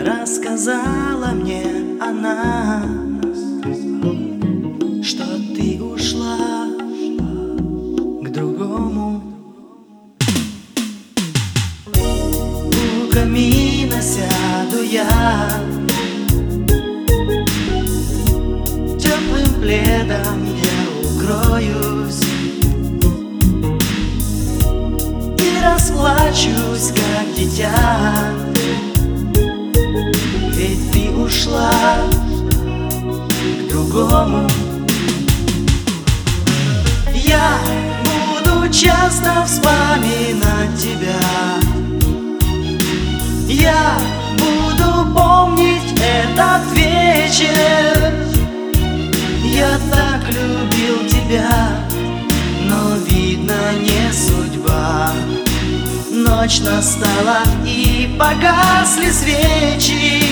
Рассказала мне она, что ты ушла к другому. У камина сяду я, теплым пледом я укроюсь и расплачусь, как дитя. Ведь ты ушла к другому. Я буду часто вспоминать тебя, я буду помнить этот вечер. Я так любил тебя, но, видно, не судьба. Ночь настала и погасли свечи.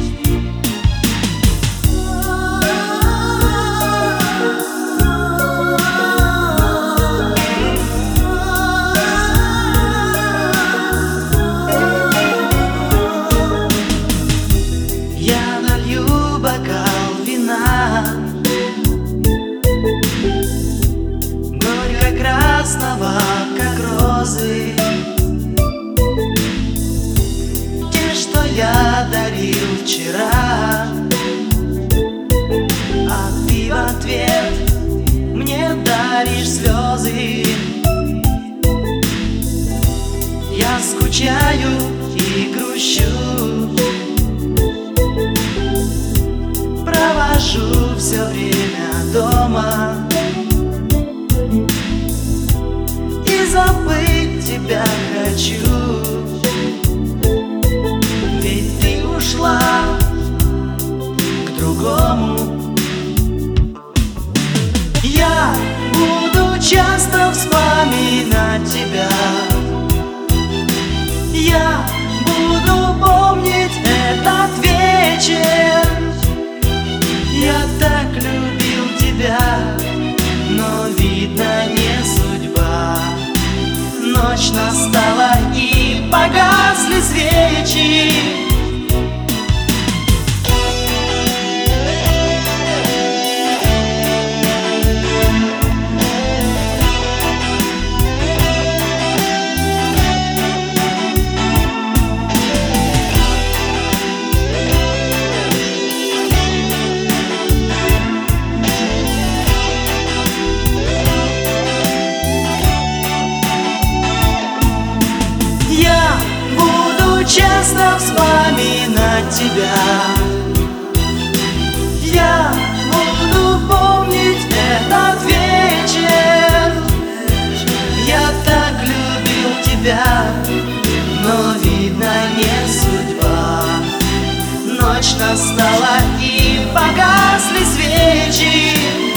Я налью бокал вина, горько-красного, как розы, я дарил вчера, а ты в ответ мне даришь слезы. Я скучаю и грущу, провожу все время дома и забыть тебя хочу. Ушла к другому. Я буду часто вспоминать тебя, я буду помнить этот вечер. Я так любил тебя, но, видно, не судьба. Ночь настала и погасли свечи. Часто вспоминать тебя, я буду помнить этот вечер. Я так любил тебя, но, видно, не судьба. Ночь настала и погасли свечи.